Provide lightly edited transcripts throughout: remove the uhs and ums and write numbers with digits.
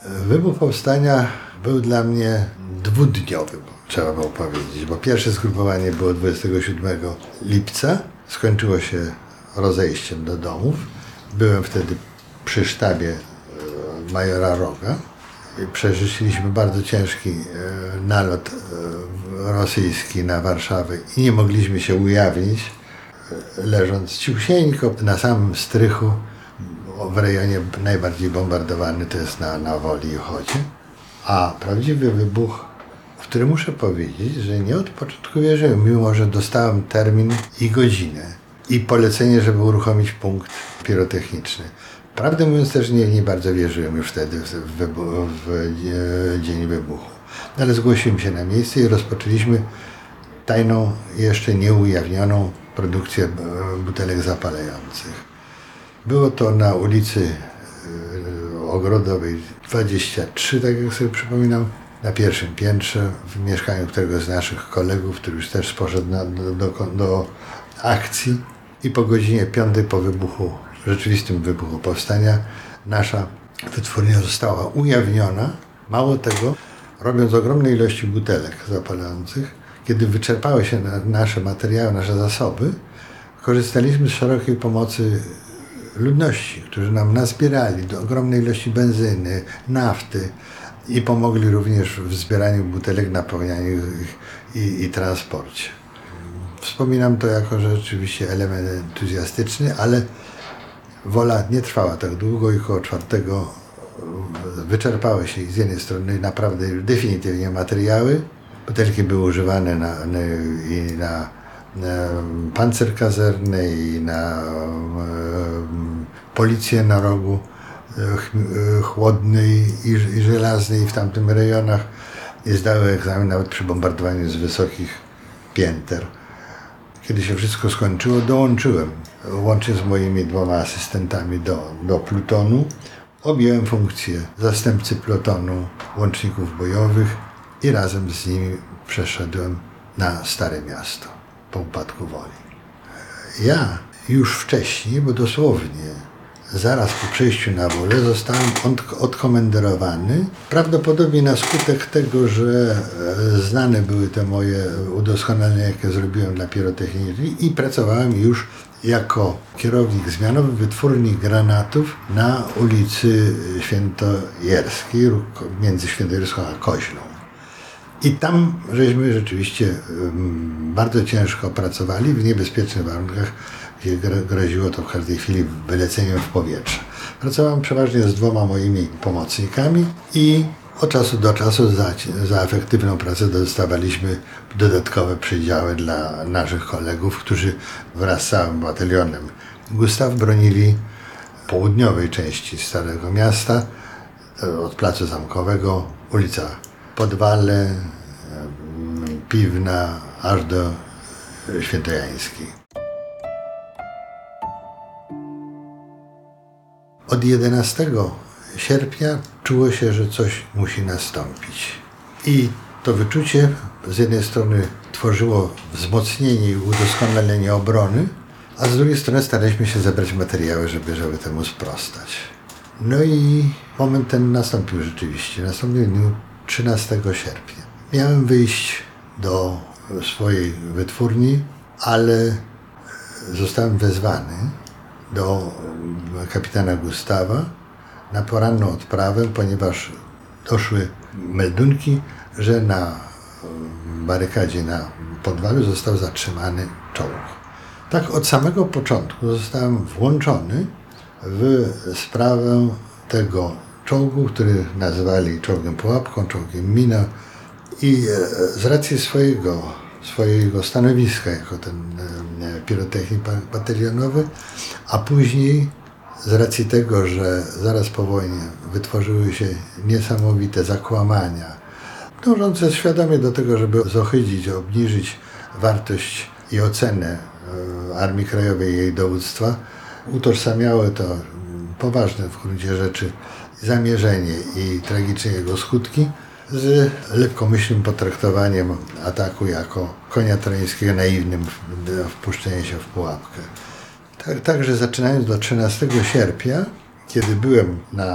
Wybuch powstania był dla mnie dwudniowy, trzeba było powiedzieć, bo pierwsze zgrupowanie było 27 lipca, skończyło się rozejściem do domów. Byłem wtedy przy sztabie majora Roga. Przeżyliśmy bardzo ciężki nalot rosyjski na Warszawę i nie mogliśmy się ujawnić, leżąc cichusieńko na samym strychu w rejonie najbardziej bombardowany, to jest na Woli i Ochocie. A prawdziwy wybuch, w który muszę powiedzieć, że nie od początku wierzyłem, mimo że dostałem termin i godzinę i polecenie, żeby uruchomić punkt pirotechniczny. Prawdę mówiąc też nie bardzo wierzyłem już wtedy w dzień wybuchu. Ale zgłosiłem się na miejsce i rozpoczęliśmy tajną, jeszcze nieujawnioną produkcję butelek zapalających. Było to na ulicy Ogrodowej 23, tak jak sobie przypominam, na pierwszym piętrze, w mieszkaniu któregoś z naszych kolegów, który już też poszedł do akcji. I po godzinie 5 po wybuchu, rzeczywistym wybuchu powstania, nasza wytwórnia została ujawniona. Mało tego, robiąc ogromne ilości butelek zapalających, kiedy wyczerpały się nasze materiały, nasze zasoby, korzystaliśmy z szerokiej pomocy ludności, którzy nam nazbierali do ogromnej ilości benzyny, nafty i pomogli również w zbieraniu butelek, napełnianiu ich i transporcie. Wspominam to jako rzeczywiście element entuzjastyczny, ale wola nie trwała tak długo i koło 4 wyczerpały się z jednej strony naprawdę już definitywnie materiały. Butelki były używane na pancerkazerny i na policję na rogu Chłodnej i Żelaznej w tamtym rejonach i zdały egzamin nawet przy bombardowaniu z wysokich pięter. Kiedy się wszystko skończyło, dołączyłem łącznie z moimi 2 asystentami do plutonu. Objąłem funkcję zastępcy plutonu łączników bojowych i razem z nimi przeszedłem na Stare Miasto po upadku Woli. Ja już wcześniej, bo dosłownie zaraz po przejściu na Wolę zostałem odkomenderowany, prawdopodobnie na skutek tego, że znane były te moje udoskonalenia, jakie zrobiłem dla pirotechniki i pracowałem już jako kierownik zmianowy wytwórni granatów na ulicy Świętojerskiej, między Świętojerską a Koźlą. I tam żeśmy rzeczywiście bardzo ciężko pracowali w niebezpiecznych warunkach, gdzie groziło to w każdej chwili wyleceniem w powietrze. Pracowałem przeważnie z 2 moimi pomocnikami i od czasu do czasu za efektywną pracę dostawaliśmy dodatkowe przydziały dla naszych kolegów, którzy wraz z całym batalionem Gustaw bronili południowej części Starego Miasta, od Placu Zamkowego, ulica Podwale, Piwna, aż do Świętojańskiej. Od 11 sierpnia czuło się, że coś musi nastąpić. I to wyczucie z jednej strony tworzyło wzmocnienie i udoskonalenie obrony, a z drugiej strony staraliśmy się zebrać materiały, żeby temu sprostać. No i moment ten nastąpił rzeczywiście. Nastąpił w dniu 13 sierpnia. Miałem wyjść do swojej wytwórni, ale zostałem wezwany do kapitana Gustawa na poranną odprawę, ponieważ doszły meldunki, że na barykadzie na Podwalu został zatrzymany czołg. Tak od samego początku zostałem włączony w sprawę tego czołgu, który nazywali czołgiem pułapką, czołgiem mina i z racji swojego stanowiska jako ten pirotechnik batalionowy, a później z racji tego, że zaraz po wojnie wytworzyły się niesamowite zakłamania, dążące świadomie do tego, żeby zohydzić, obniżyć wartość i ocenę Armii Krajowej i jej dowództwa, utożsamiały to poważne w gruncie rzeczy zamierzenie i tragiczne jego skutki z lekkomyślnym potraktowaniem ataku jako konia trojańskiego, naiwnym wpuszczeniem się w pułapkę. Także zaczynając do 13 sierpnia, kiedy byłem na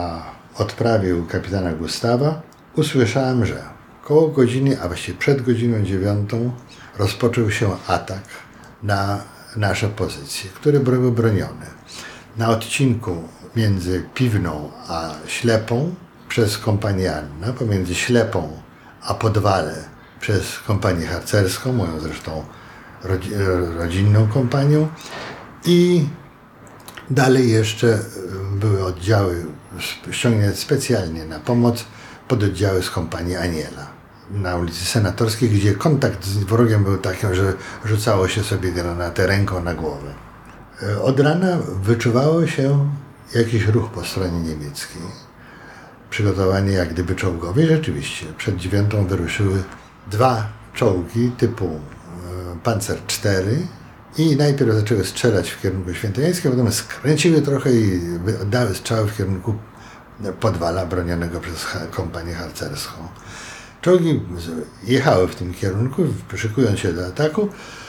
odprawie u kapitana Gustawa usłyszałem, że koło godziny, a właściwie przed godziną 9 rozpoczął się atak na nasze pozycje, które były bronione. Na odcinku między Piwną a Ślepą przez kompanię Anna, pomiędzy Ślepą a Podwale przez kompanię harcerską, moją zresztą rodzinną kompanią, i dalej jeszcze były oddziały ściągnięte specjalnie na pomoc, pododdziały z kompanii Aniela na ulicy Senatorskiej, gdzie kontakt z wrogiem był taki, że rzucało się sobie granatę ręką na głowę. Od rana wyczuwało się jakiś ruch po stronie niemieckiej. Przygotowanie jak gdyby czołgowe. Rzeczywiście przed 9 wyruszyły 2 czołgi typu Panzer IV i najpierw zaczęły strzelać w kierunku Świętojańskiego, potem skręciły trochę i oddały strzały w kierunku Podwala bronionego przez kompanię harcerską. Czołgi jechały w tym kierunku, szykując się do ataku,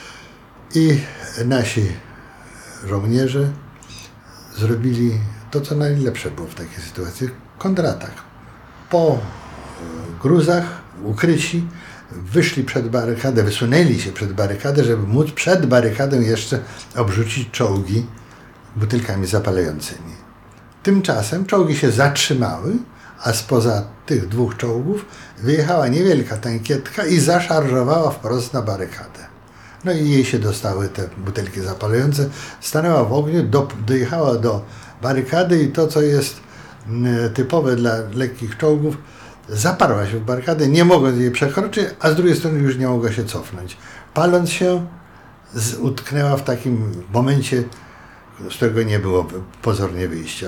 i nasi żołnierze zrobili to, co najlepsze było w takiej sytuacji, kontratak. Po gruzach, ukryci, wyszli przed barykadę, wysunęli się przed barykadę, żeby móc przed barykadą jeszcze obrzucić czołgi butelkami zapalającymi. Tymczasem czołgi się zatrzymały, a spoza tych 2 czołgów wyjechała niewielka tankietka i zaszarżowała wprost na barykadę. No i jej się dostały te butelki zapalające, stanęła w ogniu, dojechała do barykady i to, co jest typowe dla lekkich czołgów, zaparła się w barykadę, nie mogąc jej przekroczyć, a z drugiej strony już nie mogła się cofnąć. Paląc się, utknęła w takim momencie, z którego nie było pozornie wyjścia.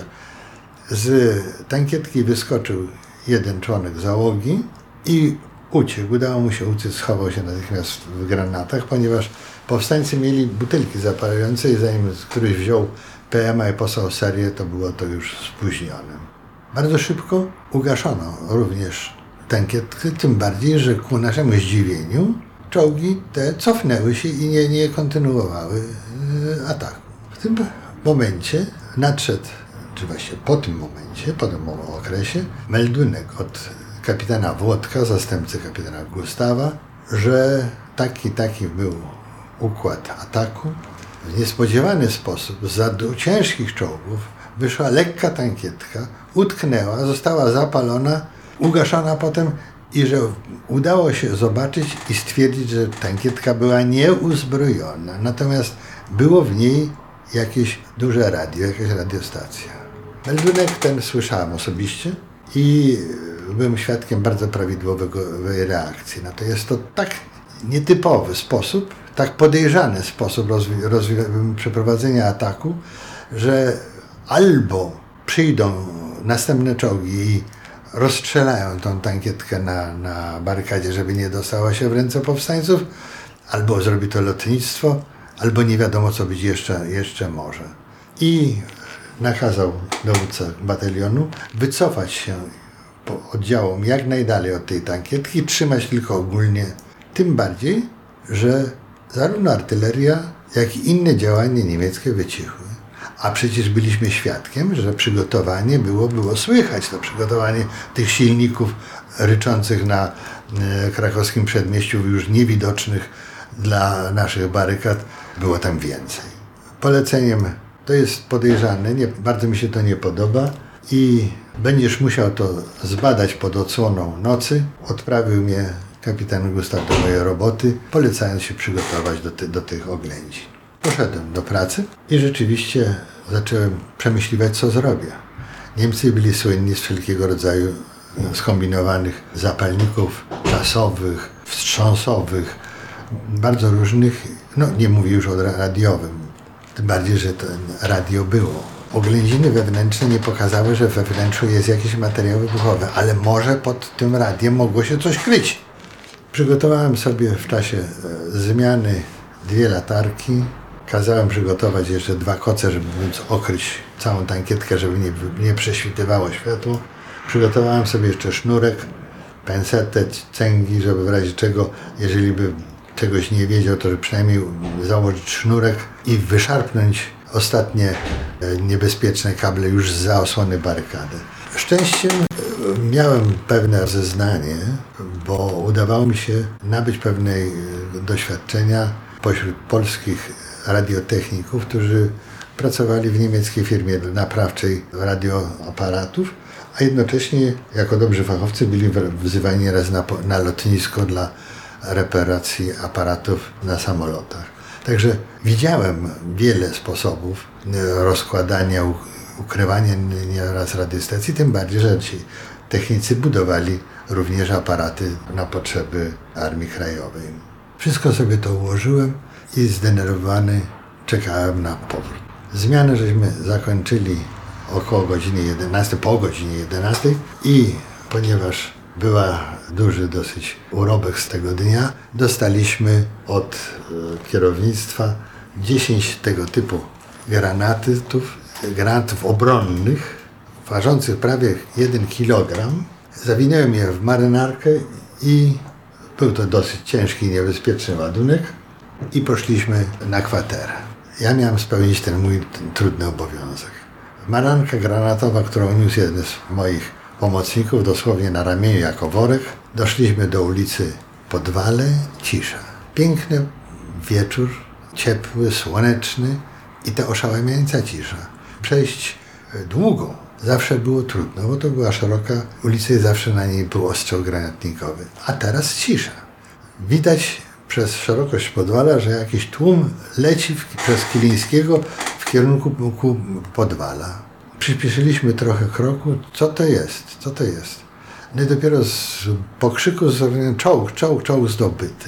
Z tankietki wyskoczył jeden członek załogi i uciekł. Udało mu się uciec, schował się natychmiast w granatach, ponieważ powstańcy mieli butelki zapalające i zanim któryś wziął PM-a i posłał serię, to było to już spóźnione. Bardzo szybko ugaszono również tankietkę, tym bardziej, że ku naszemu zdziwieniu czołgi te cofnęły się i nie kontynuowały ataku. W tym momencie nadszedł, czy właściwie po tym okresie, meldunek od kapitana Włodka, zastępcy kapitana Gustawa, że taki był układ ataku. W niespodziewany sposób za ciężkich czołgów wyszła lekka tankietka, utknęła, została zapalona, ugaszona potem i że udało się zobaczyć i stwierdzić, że tankietka była nieuzbrojona, natomiast było w niej jakieś duże radio, jakaś radiostacja. Meldunek ten słyszałem osobiście i byłem świadkiem bardzo prawidłowej reakcji. No to jest to tak nietypowy sposób, tak podejrzany sposób przeprowadzenia ataku, że albo przyjdą następne czołgi i rozstrzelają tą tankietkę na barykadzie, żeby nie dostała się w ręce powstańców, albo zrobi to lotnictwo, albo nie wiadomo, co być jeszcze może. I nakazał dowódca batalionu wycofać się po oddziałom jak najdalej od tej tankietki, trzymać tylko ogólnie. Tym bardziej, że zarówno artyleria, jak i inne działania niemieckie wycichły. A przecież byliśmy świadkiem, że przygotowanie było słychać, to przygotowanie tych silników ryczących na krakowskim przedmieściu, już niewidocznych dla naszych barykad, było tam więcej. Poleceniem to jest podejrzane, bardzo mi się to nie podoba i będziesz musiał to zbadać pod odsłoną nocy. Odprawił mnie kapitan Gustaw do mojej roboty, polecając się przygotować do tych oględzin. Poszedłem do pracy i rzeczywiście zacząłem przemyśliwać, co zrobię. Niemcy byli słynni z wszelkiego rodzaju skombinowanych zapalników czasowych, wstrząsowych, bardzo różnych, no nie mówię już o radiowym, tym bardziej, że to radio było. Oględziny wewnętrzne nie pokazały, że we wnętrzu jest jakiś materiał wybuchowy, ale może pod tym radiem mogło się coś kryć. Przygotowałem sobie w czasie zmiany 2 latarki, kazałem przygotować jeszcze 2 koce, żeby móc okryć całą tankietkę, żeby nie prześwitywało światło. Przygotowałem sobie jeszcze sznurek, pensetę, cęgi, żeby w razie czego, jeżeli by czegoś nie wiedział, to żeby przynajmniej założyć sznurek i wyszarpnąć ostatnie niebezpieczne kable już zza osłony barykady. Szczęściem miałem pewne rozeznanie, bo udawało mi się nabyć pewnej doświadczenia pośród polskich radiotechników, którzy pracowali w niemieckiej firmie naprawczej radioaparatów, a jednocześnie jako dobrzy fachowcy byli wzywani raz na lotnisko dla reparacji aparatów na samolotach. Także widziałem wiele sposobów rozkładania, ukrywania nieraz radiostacji, tym bardziej, że ci technicy budowali również aparaty na potrzeby Armii Krajowej. Wszystko sobie to ułożyłem i zdenerwowany czekałem na powrót. Zmianę żeśmy zakończyli około godziny 11, po godzinie 11 i ponieważ była duży dosyć urobek z tego dnia, dostaliśmy od kierownictwa 10 tego typu granatów obronnych, ważących prawie 1 kg. Zawinąłem je w marynarkę i był to dosyć ciężki i niebezpieczny ładunek i poszliśmy na kwaterę. Ja miałem spełnić ten mój trudny obowiązek. Marynarka granatowa, którą niósł jeden z moich pomocników, dosłownie na ramieniu jako worek. Doszliśmy do ulicy Podwale, cisza. Piękny wieczór, ciepły, słoneczny i ta oszałamiająca cisza. Przejść długo zawsze było trudno, bo to była szeroka ulica i zawsze na niej był ostrzał granatnikowy. A teraz cisza. Widać przez szerokość Podwala, że jakiś tłum leci przez Kilińskiego w kierunku Podwala. Przyspieszyliśmy trochę kroku. Co to jest? Co to jest? No i dopiero z pokrzyku zrozumiałem czołg zdobyty.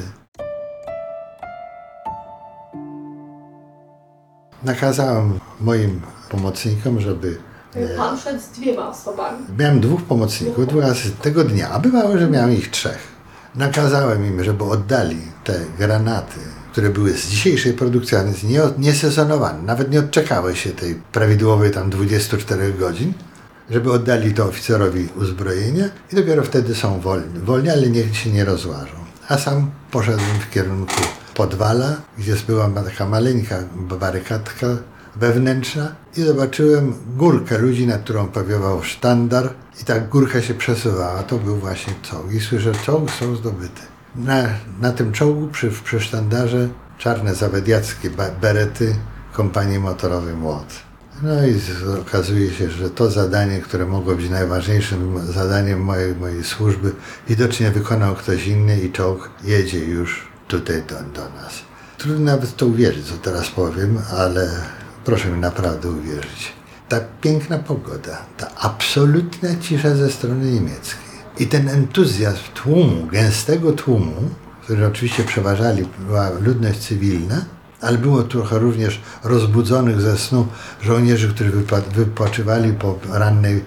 Nakazałem moim pomocnikom, żeby... Pan szedł z 2 osobami. Miałem 2 pomocników, 2 razy tego dnia, a bywało, że miałem ich 3. Nakazałem im, żeby oddali te granaty, które były z dzisiejszej produkcji, a więc niesezonowane, nawet nie odczekały się tej prawidłowej tam 24 godzin, żeby oddali to oficerowi uzbrojenia i dopiero wtedy są wolni, ale niech się nie rozłażą. A sam poszedłem w kierunku Podwala, gdzie była taka maleńka barykadka wewnętrzna i zobaczyłem górkę ludzi, nad którą powiewał sztandar i ta górka się przesuwała. To był właśnie czołg i słyszę, czołg zdobyty. Na tym czołgu przy sztandarze czarne zawediackie berety kompanii motorowej Młot. No i okazuje się, że to zadanie, które mogło być najważniejszym zadaniem mojej służby, widocznie wykonał ktoś inny i czołg jedzie już tutaj do nas. Trudno nawet w to uwierzyć, co teraz powiem, ale proszę mi naprawdę uwierzyć. Ta piękna pogoda, ta absolutna cisza ze strony niemieckiej i ten entuzjazm tłumu, gęstego tłumu, który oczywiście przeważali, była ludność cywilna, ale było trochę również rozbudzonych ze snu żołnierzy, którzy wypoczywali po rannej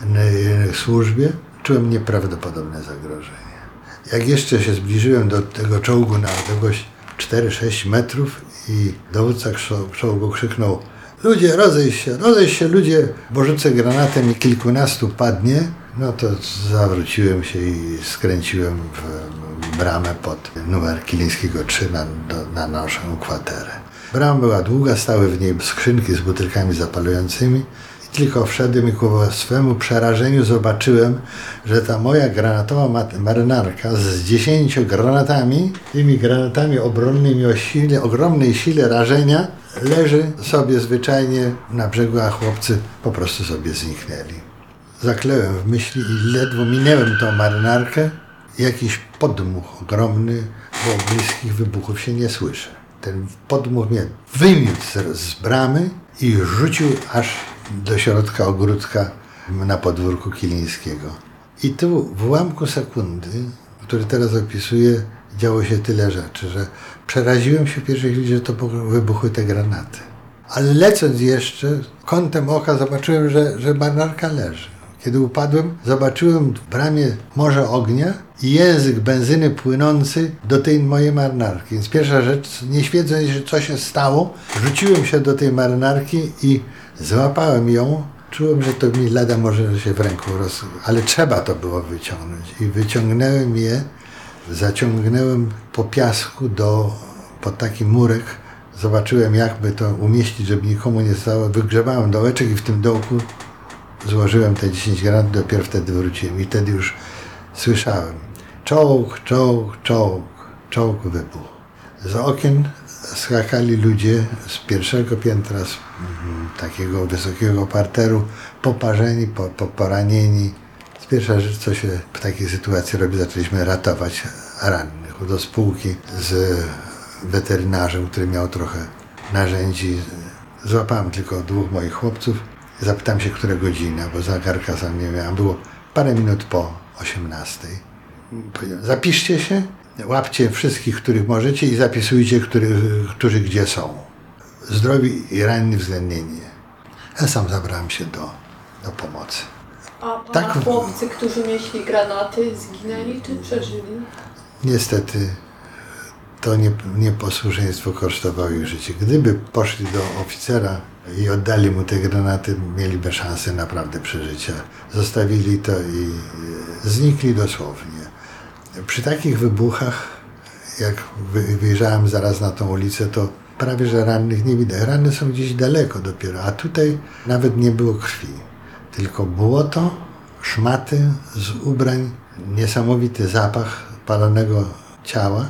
służbie. Czułem nieprawdopodobne zagrożenie. Jak jeszcze się zbliżyłem do tego czołgu na odległość 4-6 metrów i dowódca czołgu krzyknął: ludzie, rozejść się ludzie, bo rzucę granatem i kilkunastu padnie. No to zawróciłem się i skręciłem w bramę pod numer Kilińskiego 3 na naszą kwaterę. Brama była długa, stały w niej skrzynki z butelkami zapalającymi i tylko wszedłem i ku swemu przerażeniu zobaczyłem, że ta moja granatowa marynarka z 10 granatami, tymi granatami obronnymi o ogromnej sile rażenia, leży sobie zwyczajnie na brzegu, a chłopcy po prostu sobie zniknęli. Zaklełem w myśli i ledwo minęłem tą marynarkę. Jakiś podmuch ogromny, bo bliskich wybuchów się nie słyszę. Ten podmuch mnie wymiótł z bramy i rzucił aż do środka ogródka na podwórku Kilińskiego. I tu w ułamku sekundy, który teraz opisuję, działo się tyle rzeczy, że przeraziłem się w pierwszej chwili, że to wybuchły te granaty. Ale lecąc jeszcze, kątem oka zobaczyłem, że marynarka leży. Kiedy upadłem, zobaczyłem w bramie morze ognia i język benzyny płynący do tej mojej marynarki. Więc pierwsza rzecz, nie wiedząc, co się stało, rzuciłem się do tej marynarki i złapałem ją. Czułem, że to mi lada może się w ręku ale trzeba to było wyciągnąć. I wyciągnąłem je, zaciągnąłem po piasku pod taki murek. Zobaczyłem, jakby to umieścić, żeby nikomu nie stało. Wygrzebałem dołeczek i w tym dołku złożyłem te 10 granatów, dopiero wtedy wróciłem i wtedy już słyszałem czołg, czołg, czołg, czołg wybuchł. Z okien skakali ludzie z pierwszego piętra, z takiego wysokiego parteru, poparzeni, poranieni. Pierwsza rzecz, co się w takiej sytuacji robi, zaczęliśmy ratować rannych. Do spółki z weterynarzem, który miał trochę narzędzi. Złapałem tylko 2 moich chłopców. Zapytałem się, która godzina, bo zegarka sam nie miałem. Było parę minut po 18. Powiedziałem, zapiszcie się, łapcie wszystkich, których możecie i zapisujcie, którzy gdzie są. Zdrowi i ranni względnie nie. Ja sam zabrałem się do pomocy. A pana chłopcy, którzy nieśli granaty, zginęli czy przeżyli? Niestety to nieposłuszeństwo kosztowało ich życie. Gdyby poszli do oficera i oddali mu te granaty, mieliby szansę naprawdę przeżycia. Zostawili to i znikli dosłownie. Przy takich wybuchach, jak wyjrzałem zaraz na tą ulicę, to prawie że rannych nie widać. Rany są gdzieś daleko dopiero, a tutaj nawet nie było krwi. Tylko błoto, szmaty z ubrań, niesamowity zapach palonego ciała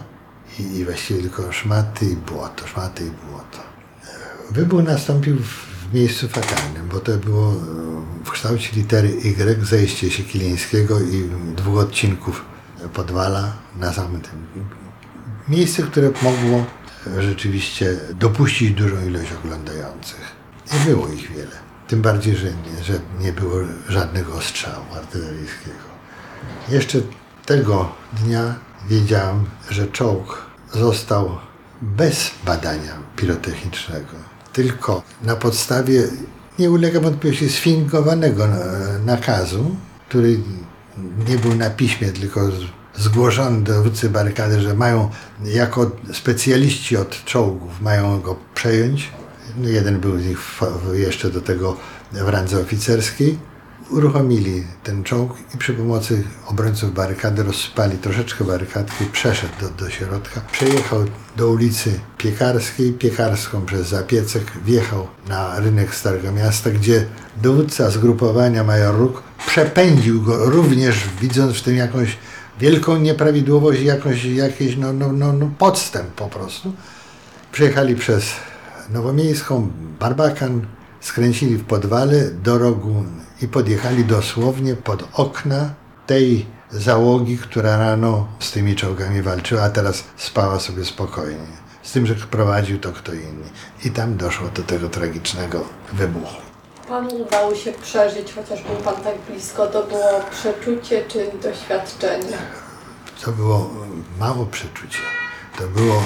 i właściwie tylko szmaty i błoto, szmaty i błoto. Wybuch nastąpił w miejscu fatalnym, bo to było w kształcie litery Y, zejście Siekilińskiego i 2 odcinków Podwala na samym tym. Miejsce, które mogło rzeczywiście dopuścić dużą ilość oglądających. Nie było ich wiele. Tym bardziej, że nie było żadnego ostrzału artyleryjskiego. Jeszcze tego dnia wiedziałem, że czołg został bez badania pirotechnicznego, tylko na podstawie, nie ulega wątpliwości, sfingowanego nakazu, który nie był na piśmie, tylko zgłoszony dowódcy barykady, że mają jako specjaliści od czołgów, mają go przejąć. Jeden był z nich jeszcze do tego w randze oficerskiej. Uruchomili ten czołg i przy pomocy obrońców barykady rozsypali troszeczkę barykadki, przeszedł do środka, przejechał do ulicy Piekarskiej, Piekarską przez Zapiecek, wjechał na rynek Starego Miasta, gdzie dowódca zgrupowania major Róg przepędził go, również widząc w tym jakąś wielką nieprawidłowość, jakiś podstęp po prostu. Przejechali przez Nowomiejską, Barbakan, skręcili w Podwale do rogu i podjechali dosłownie pod okna tej załogi, która rano z tymi czołgami walczyła, a teraz spała sobie spokojnie. Z tym, że prowadził to kto inny. I tam doszło do tego tragicznego wybuchu. Panu udało się przeżyć, chociaż był pan tak blisko. To było przeczucie czy doświadczenie? To było mało przeczucie. To było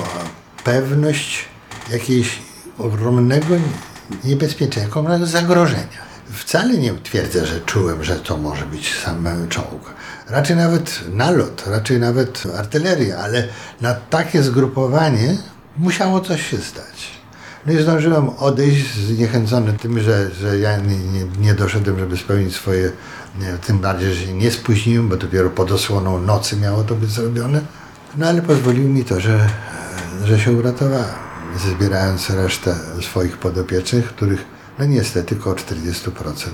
pewność jakiejś ogromnego niebezpieczeństwa, ogromnego zagrożenia. Wcale nie twierdzę, że czułem, że to może być sam czołg. Raczej nawet nalot, raczej nawet artyleria, ale na takie zgrupowanie musiało coś się stać. No i zdążyłem odejść zniechęcony tym, że ja nie doszedłem, żeby spełnić swoje, tym bardziej, że się nie spóźniłem, bo dopiero pod osłoną nocy miało to być zrobione. No ale pozwoliło mi to, że się uratowałem, zbierając resztę swoich podopiecznych, których no niestety około 40%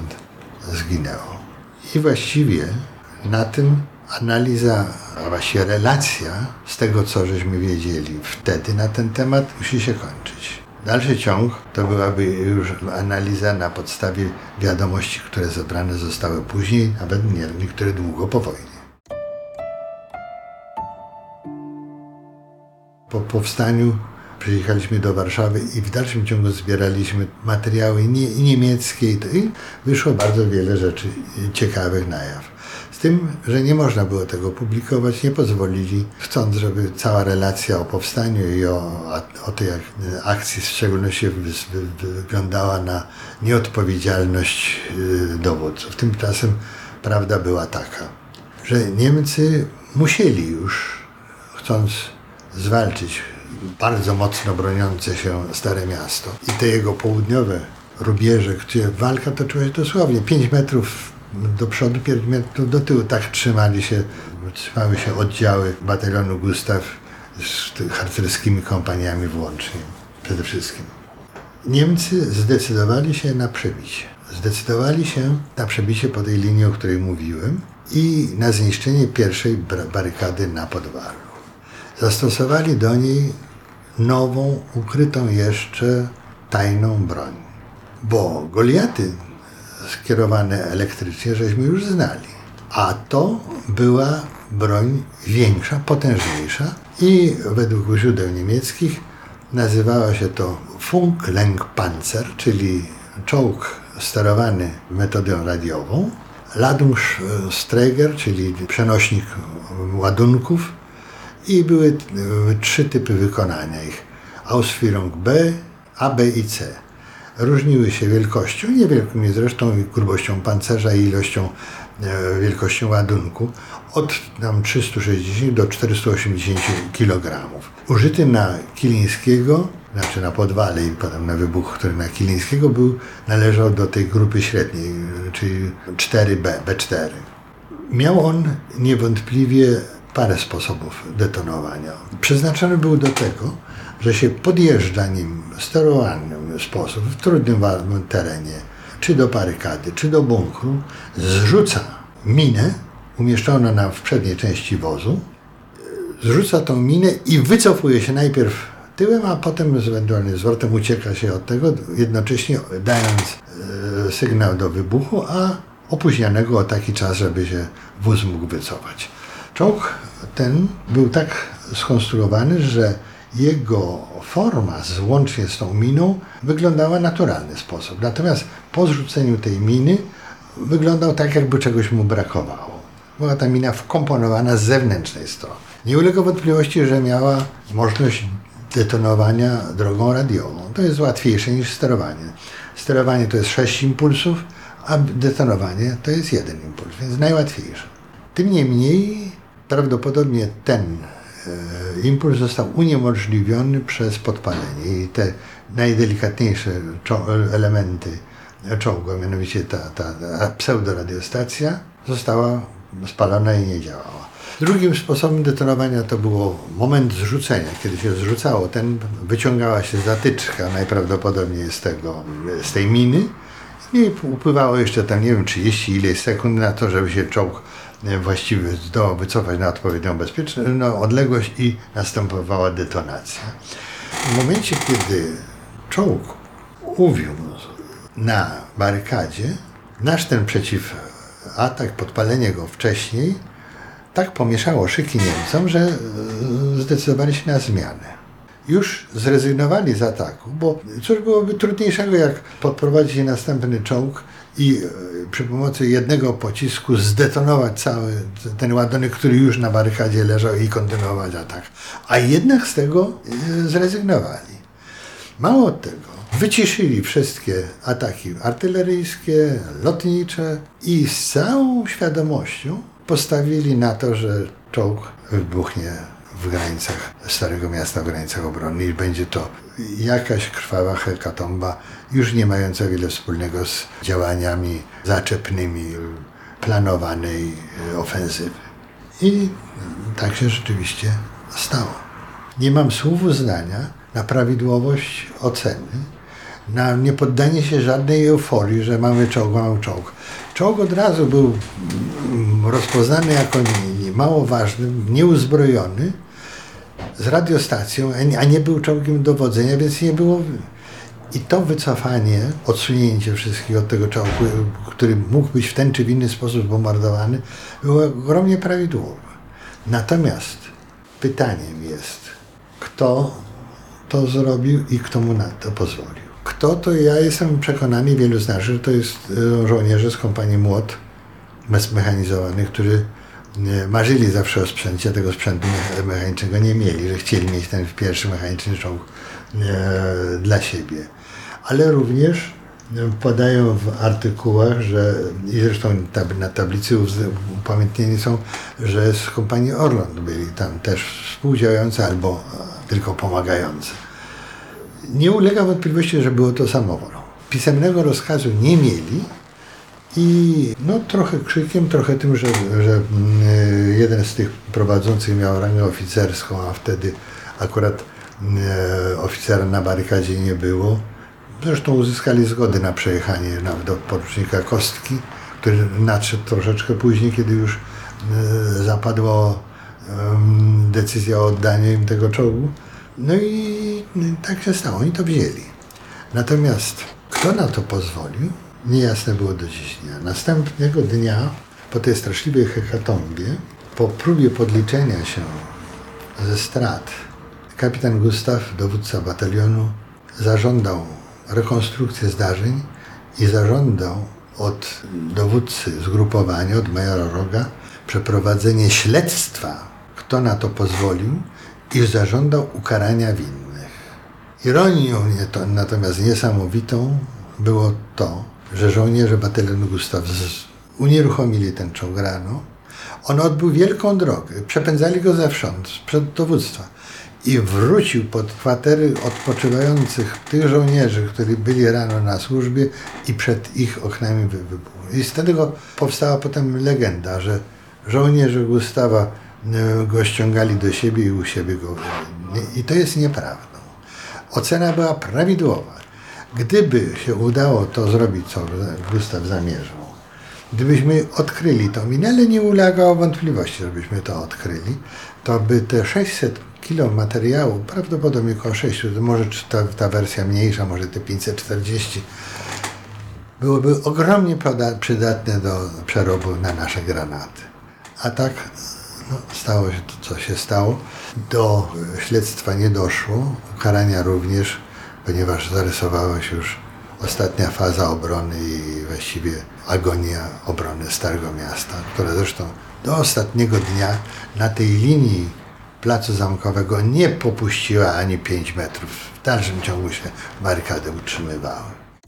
zginęło. I właściwie na tym analiza, a właściwie relacja z tego, co żeśmy wiedzieli wtedy na ten temat, musi się kończyć. Dalszy ciąg to byłaby już analiza na podstawie wiadomości, które zebrane zostały później, nawet niektóre długo po wojnie. Po powstaniu przyjechaliśmy do Warszawy i w dalszym ciągu zbieraliśmy materiały niemieckie i wyszło bardzo wiele rzeczy ciekawych na jaw. Z tym, że nie można było tego publikować, nie pozwolili, chcąc, żeby cała relacja o powstaniu i o tej akcji w szczególności wyglądała na nieodpowiedzialność dowódców. Tymczasem prawda była taka, że Niemcy musieli już, chcąc zwalczyć bardzo mocno broniące się Stare Miasto i te jego południowe rubieże, gdzie walka toczyła się dosłownie 5 metrów do przodu, 5 metrów do tyłu. Tak trzymały się oddziały batalionu Gustaw z harcerskimi kompaniami włącznie przede wszystkim. Niemcy zdecydowali się na przebicie. zdecydowali się na przebicie po tej linii, o której mówiłem i na zniszczenie pierwszej barykady na Podwalu. Zastosowali do niej nową, ukrytą jeszcze tajną broń. Bo Goliaty skierowane elektrycznie żeśmy już znali, a to była broń większa, potężniejsza i według źródeł niemieckich nazywała się to Funklenkpanzer, czyli czołg sterowany metodą radiową, Ladungsträger, czyli przenośnik ładunków i były 3 typy wykonania ich. Ausführung B, A, B i C. Różniły się wielkością, niewielką zresztą, grubością pancerza i wielkością ładunku od 360 do 480 kg. Użyty na Kilińskiego, znaczy na Podwale i potem na wybuch, który na Kilińskiego należał do tej grupy średniej, czyli 4B, B4. Miał on niewątpliwie parę sposobów detonowania. Przeznaczony był do tego, że się podjeżdża nim w sterowany sposób, w trudnym terenie, czy do barykady, czy do bunkru, zrzuca minę umieszczoną w przedniej części wozu, zrzuca tą minę i wycofuje się najpierw tyłem, a potem z ewentualnym zwrotem ucieka się od tego, jednocześnie dając sygnał do wybuchu, a opóźnionego o taki czas, żeby się wóz mógł wycofać. Czołg ten był tak skonstruowany, że jego forma, łącznie z tą miną, wyglądała w naturalny sposób. Natomiast po zrzuceniu tej miny wyglądał tak, jakby czegoś mu brakowało. Była ta mina wkomponowana z zewnętrznej strony. Nie ulega wątpliwości, że miała możliwość detonowania drogą radiową. To jest łatwiejsze niż sterowanie. Sterowanie to jest 6 impulsów, a detonowanie to jest 1 impuls, więc najłatwiejsze. Tym niemniej prawdopodobnie ten impuls został uniemożliwiony przez podpalenie i te najdelikatniejsze elementy czołgu, a mianowicie ta pseudoradiostacja, została spalona i nie działała. Drugim sposobem detonowania to było moment zrzucenia. Kiedy się zrzucało, wyciągała się zatyczka najprawdopodobniej z tej miny i upływało jeszcze tam, nie wiem, 30 ileś sekund na to, żeby się czołg właściwie zdołał wycofać na odpowiednią bezpieczną odległość i następowała detonacja. W momencie, kiedy czołg uwiózł na barykadzie, nasz ten przeciwatak, podpalenie go wcześniej, tak pomieszało szyki Niemcom, że zdecydowali się na zmianę. Już zrezygnowali z ataku, bo cóż byłoby trudniejszego, jak podprowadzić następny czołg i przy pomocy jednego pocisku zdetonować cały ten ładunek, który już na barykadzie leżał i kontynuować atak. A jednak z tego zrezygnowali. Mało tego, wyciszyli wszystkie ataki artyleryjskie, lotnicze i z całą świadomością postawili na to, że czołg wybuchnie w granicach Starego Miasta, w granicach obrony i będzie to jakaś krwawa hekatomba, już nie mająca wiele wspólnego z działaniami zaczepnymi planowanej ofensywy. I tak się rzeczywiście stało. Nie mam słów uznania na prawidłowość oceny, na niepoddanie się żadnej euforii, że mamy czołg. Czołg od razu był rozpoznany jako mało ważny, nieuzbrojony, z radiostacją, a nie był czołgiem dowodzenia, więc nie było. I to wycofanie, odsunięcie wszystkich od tego czołgu, który mógł być w ten czy w inny sposób bombardowany, było ogromnie prawidłowe. Natomiast pytaniem jest, kto to zrobił i kto mu na to pozwolił. Kto to? Ja jestem przekonany, wielu z nas, że to jest żołnierze z kompanii Młot mechanizowanych, którzy marzyli zawsze o sprzęcie, tego sprzętu mechanicznego nie mieli, że chcieli mieć ten pierwszy mechaniczny czołg dla siebie. Ale również podają w artykułach, że i zresztą na tablicy upamiętnieni są, że z kompanii Orląt byli tam też współdziałający albo tylko pomagający. Nie ulega wątpliwości, że było to samowolą. Pisemnego rozkazu nie mieli i trochę krzykiem, trochę tym, że jeden z tych prowadzących miał rangę oficerską, a wtedy akurat oficera na barykadzie nie było. Zresztą uzyskali zgodę na przejechanie nawet do porucznika Kostki, który nadszedł troszeczkę później, kiedy już zapadła decyzja o oddaniu im tego czołgu. No i tak się stało, oni to wzięli. Natomiast kto na to pozwolił, niejasne było do dziś dnia. Następnego dnia, po tej straszliwej hekatombie, po próbie podliczenia się ze strat, kapitan Gustaw, dowódca batalionu, zażądał rekonstrukcję zdarzeń i zażądał od dowódcy zgrupowania, od majora Roga, przeprowadzenie śledztwa, kto na to pozwolił, i zażądał ukarania winnych. Ironią natomiast niesamowitą było to, że żołnierze batalionu Gustaw unieruchomili ten czołg rano. On odbył wielką drogę, przepędzali go zewsząd, sprzed dowództwa i wrócił pod kwatery odpoczywających tych żołnierzy, którzy byli rano na służbie i przed ich oknami wybuchł. I z tego powstała potem legenda, że żołnierze Gustawa go ściągali do siebie i u siebie go wybili. I to jest nieprawdą. Ocena była prawidłowa. Gdyby się udało to zrobić, co Gustaw zamierzał, gdybyśmy odkryli to, ale nie ulegało wątpliwości, żebyśmy to odkryli, to by te 600 kilo materiału, prawdopodobnie około 600, może ta wersja mniejsza, może te 540, byłoby ogromnie przydatne do przerobu na nasze granaty. A tak stało się to, co się stało. Do śledztwa nie doszło, ukarania również, ponieważ zarysowała się już ostatnia faza obrony i właściwie agonia obrony Starego Miasta, która zresztą do ostatniego dnia na tej linii placu Zamkowego nie popuściła ani 5 metrów. W dalszym ciągu się barykady utrzymywały.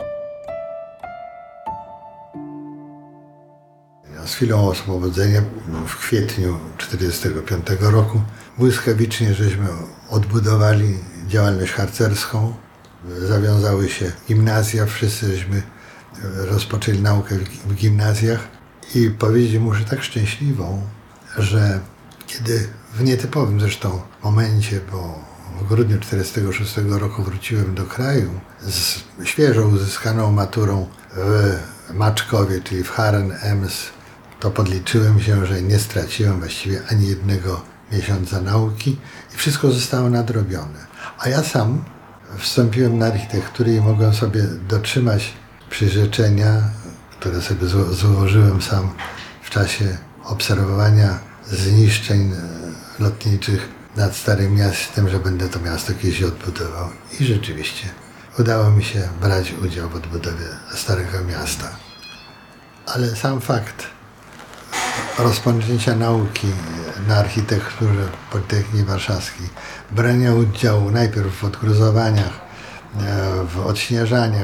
Z chwilą oswobodzenia w kwietniu 1945 roku błyskawicznie żeśmy odbudowali działalność harcerską. Zawiązały się gimnazja, wszyscy żeśmy rozpoczęli naukę w gimnazjach i powiedzieć muszę tak szczęśliwą, że kiedy w nietypowym zresztą momencie, bo w grudniu 1946 roku wróciłem do kraju z świeżo uzyskaną maturą w Maczkowie, czyli w Haren-Ems, to podliczyłem się, że nie straciłem właściwie ani jednego miesiąca nauki i wszystko zostało nadrobione. A ja sam wstąpiłem na architekturę i mogłem sobie dotrzymać przyrzeczenia, które sobie złożyłem sam w czasie obserwowania zniszczeń lotniczych nad Starym Miastem, że będę to miasto kiedyś odbudował. I rzeczywiście udało mi się brać udział w odbudowie Starego Miasta. Ale sam fakt rozpoczęcia nauki na architekturze Politechniki Warszawskiej, brania udziału najpierw w odgruzowaniach, w odśnieżaniach,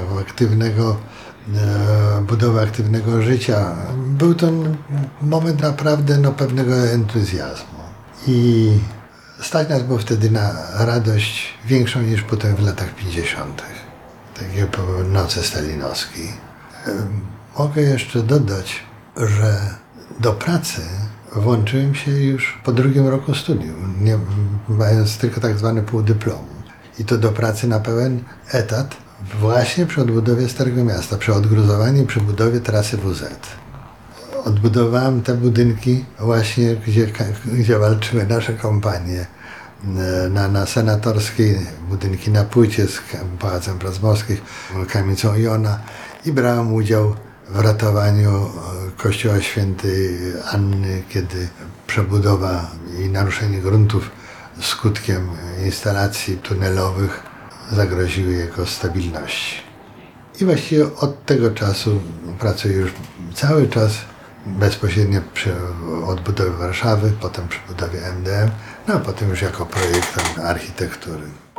w budowie aktywnego życia. Był to moment naprawdę pewnego entuzjazmu. I stać nas było wtedy na radość większą niż potem w latach 50. Takie po nocy stalinowskiej. Mogę jeszcze dodać, że do pracy włączyłem się już po 2. roku studium, nie mając tylko tak zwany półdyplomu. I to do pracy na pełen etat właśnie przy odbudowie Starego Miasta, przy odgruzowaniu i przy budowie trasy WZ. Odbudowałem te budynki właśnie, gdzie walczyły nasze kompanie. Na Senatorskiej, budynki na Płycie z Pałacem Prac Morskich, kamienicą Jona i brałem udział w ratowaniu kościoła świętej Anny, kiedy przebudowa i naruszenie gruntów skutkiem instalacji tunelowych zagroziły jego stabilności. I właściwie od tego czasu pracuję już cały czas bezpośrednio przy odbudowie Warszawy, potem przy budowie MDM, no a potem już jako projektant architektury.